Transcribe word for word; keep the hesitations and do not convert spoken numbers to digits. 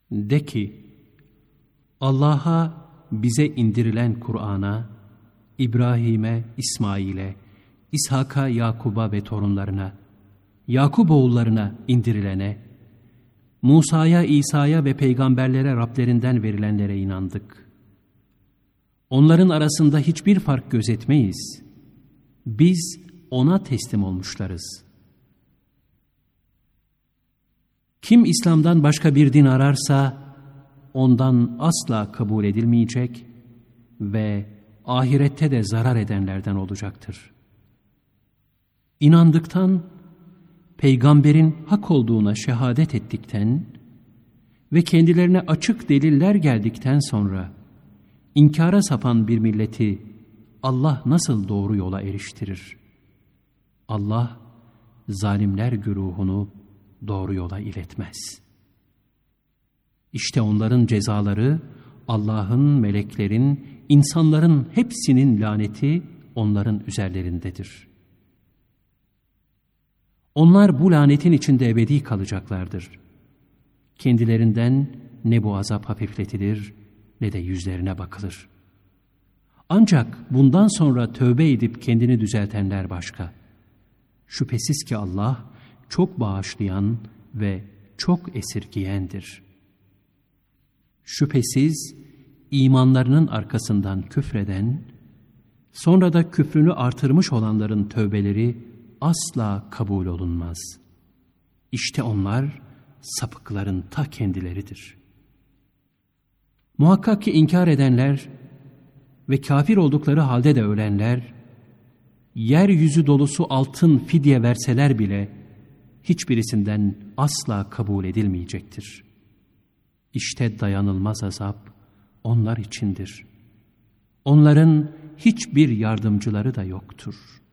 De ki, Allah'a bize indirilen Kur'an'a, İbrahim'e, İsmail'e, İshak'a, Yakub'a ve torunlarına, Yakup oğullarına indirilene, Musa'ya, İsa'ya ve peygamberlere Rablerinden verilenlere inandık. Onların arasında hiçbir fark gözetmeyiz. Biz ona teslim olmuşlarız. Kim İslam'dan başka bir din ararsa, ondan asla kabul edilmeyecek ve ahirette de zarar edenlerden olacaktır. İnandıktan, peygamberin hak olduğuna şehadet ettikten ve kendilerine açık deliller geldikten sonra inkara sapan bir milleti Allah nasıl doğru yola eriştirir? Allah zalimler güruhunu doğru yola iletmez. İşte onların cezaları, Allah'ın, meleklerin, insanların hepsinin laneti onların üzerlerindedir. Onlar bu lanetin içinde ebedi kalacaklardır. Kendilerinden ne bu azap hafifletilir ne de yüzlerine bakılır. Ancak bundan sonra tövbe edip kendini düzeltenler başka. Şüphesiz ki Allah çok bağışlayan ve çok esirgiyendir. Şüphesiz imanlarının arkasından küfreden, sonra da küfrünü artırmış olanların tövbeleri asla kabul olunmaz. İşte onlar sapıkların ta kendileridir. Muhakkak ki inkar edenler ve kafir oldukları halde de ölenler, yeryüzü dolusu altın fidye verseler bile hiçbirisinden asla kabul edilmeyecektir. İşte dayanılmaz azap onlar içindir. Onların hiçbir yardımcıları da yoktur.